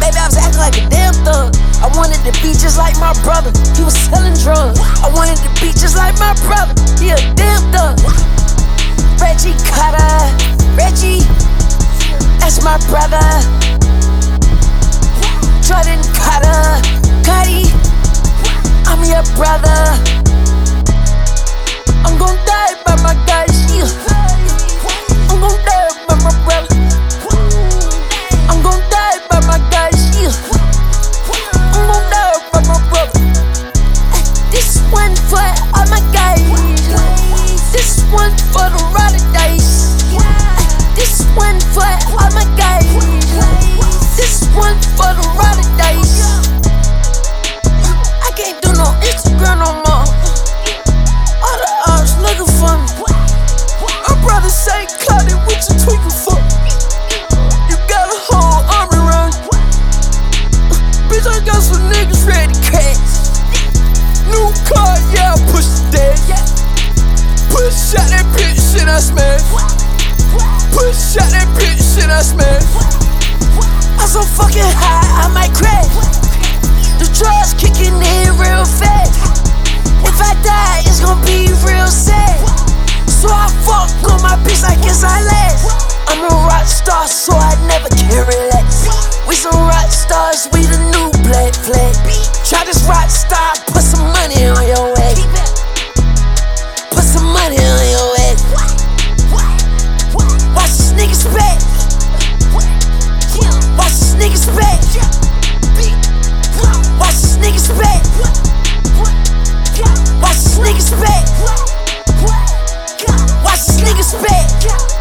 baby, I was acting like a damn thug. I wanted to be just like my brother, he was selling drugs. I wanted to be just like my brother, he a damn thug. Reggie Carter, Reggie, that's my brother. Jordan Carter, Cuddy, I'm your brother. I'm gon' die by my guys, yeah. I'm gon' die by my brother. I'm gon' die by my guys, yeah. I'm gon' die by my brother. This one for all my guys. This one for the ride or dice. This one for all my guys. This one for the ride or dice. I can't do no Instagram no more. All the ops looking for me. My brother say, Cloudy, what you tweaking for? You got a whole army around you. Bitch, I got some niggas ready to cash. New car, yeah, I push the dash. Push out that bitch, shit I smash. Push out that bitch, shit I smash. I'm so fucking high, I might crash. The drugs kicking in real fast. If I die, it's gon' be real sad. So I fuck on my bitch, I guess I last. I'm a rock star, so I never can relax. We some rock stars, we the new black flag. Try this rock star, put some money on your ass. Put some money on your ass. Watch this nigga's back. Watch this nigga's back. Watch this nigga's back. Watch this nigga's back. Watch this nigga's back.